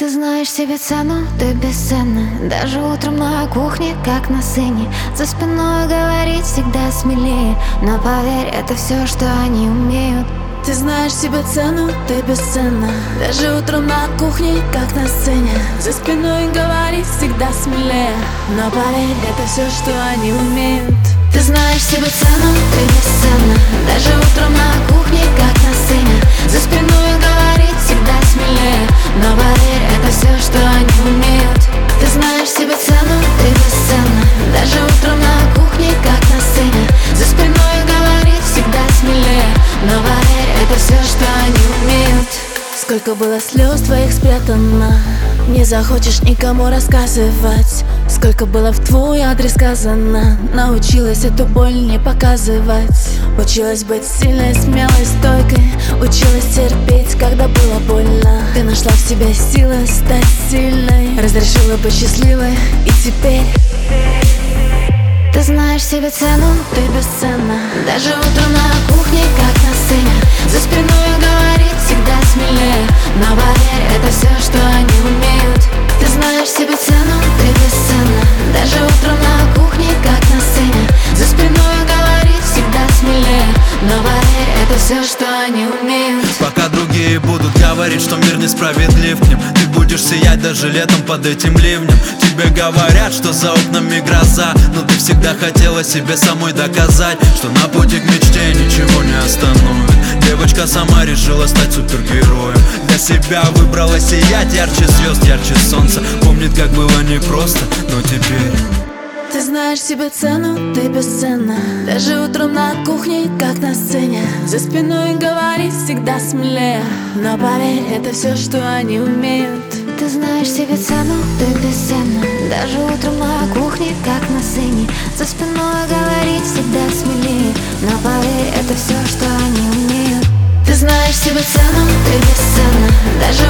Ты знаешь себе цену, ты бесценна. Даже утром на кухне, как на сцене. За спиной говорить всегда смелее. Но поверь, это все, что они умеют. Ты знаешь себе цену, ты бесценна. Даже утром на кухне, как на сцене. За спиной говорить всегда смелее. Но поверь, это все, что они умеют. Ты знаешь себе цену, ты бесценна. Даже утром на кухне, как на сцене. За спиной говорить всегда смелее. Но поверь, это все, что они умеют. Ты знаешь себе цену, ты бесценна. Даже утром на кухне, как на сцене. За спиной говорить всегда смелее. Но поверь, это все, что они умеют. Сколько было слез твоих спрятано, не захочешь никому рассказывать. Сколько было в твой адрес сказано, научилась эту боль не показывать. Училась быть сильной, смелой, стойкой. Училась терпеть, когда было больно. Ты нашла в себе силы стать сильной. Разрешила быть счастливой, и теперь ты знаешь себе цену, ты бесценна. Даже утром на кухне, как на сцене. За спиной говорить всегда смелее. Но поверь, это все, что они умеют. Ты знаешь себе цену, ты бесценна. Даже утром на кухне, как на сцене. За спиной говорить всегда смелее. Но поверь, это все, что они умеют. Пока другие будут говорить, что мир несправедлив к ним, ты будешь сиять даже летом под этим ливнем. Тебе говорят, что за окнами гроза, но ты всегда хотела себе самой доказать, что на пути к мечте ничего не остановит. Девочка сама решила стать супергероем. Для себя выбрала сиять ярче звезд, ярче солнца. Помнит, как было непросто, но теперь ты знаешь себе цену, ты бесценна. Даже утром на кухне, как на сцене. За спиной говорить всегда смелее. Но поверь, это все, что они умеют. Ты знаешь себе цену, ты бесценна. Даже утром на кухне, как на сцене. За спиной говорить всегда смелее. Но поверь, это все, что они умеют. Ты знаешь себе цену, ты бесценна. Даже